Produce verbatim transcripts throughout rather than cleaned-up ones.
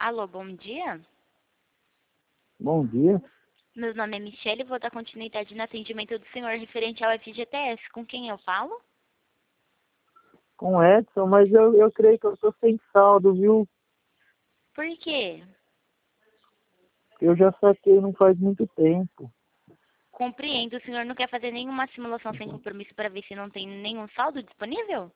Alô, bom dia. Bom dia. Meu nome é Michele e vou dar continuidade no atendimento do senhor referente ao F G T S. Com quem eu falo? Com o Edson, mas eu, eu creio que eu estou sem saldo, viu? Por quê? Eu já saquei não faz muito tempo. Compreendo. O senhor não quer fazer nenhuma simulação sem compromisso para ver se não tem nenhum saldo disponível?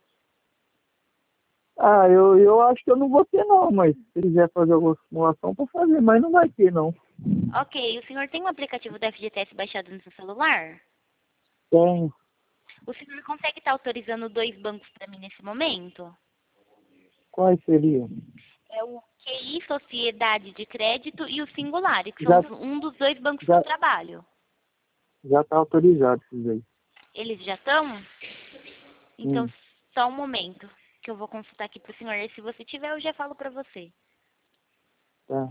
Ah, eu, eu acho que eu não vou ter não, mas se quiser fazer alguma simulação, para fazer, mas não vai ter não. Ok. O senhor tem um aplicativo do F G T S baixado no seu celular? Tenho. O senhor consegue estar autorizando dois bancos para mim nesse momento? Quais seriam? É o Q I, Sociedade de Crédito, e o Singular, que são Já, os- um dos dois bancos que eu já, trabalho. já está autorizado esses aí. Eles já estão? Então, Hum, só um momento, que eu vou consultar aqui para o senhor. E se você tiver, eu já falo para você. tá.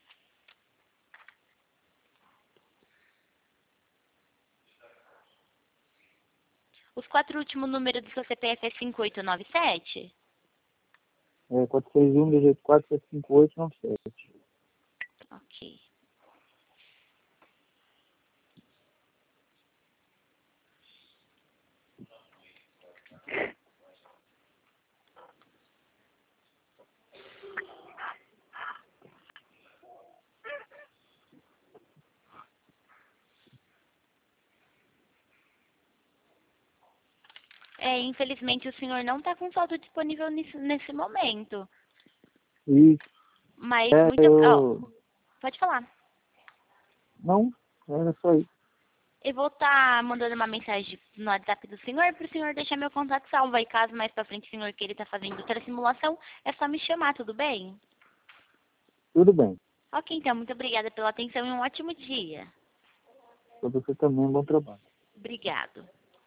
Os quatro últimos números do seu C P F é cinco oito nove sete? É quatro seis um, dezoito quatro, sete cinco oito, nove sete. Ok. É, infelizmente o senhor não está com saldo disponível nesse, nesse momento. Isso. Mas É, muito... Ó, eu... pode falar. Não, era só isso. Eu vou estar mandando uma mensagem no WhatsApp do senhor para o senhor deixar meu contato salvo. Aí caso mais para frente o senhor que ele está fazendo outra simulação, é só me chamar, tudo bem? Tudo bem. Ok, então, muito obrigada pela atenção e um ótimo dia. Para você também, bom trabalho. Obrigado.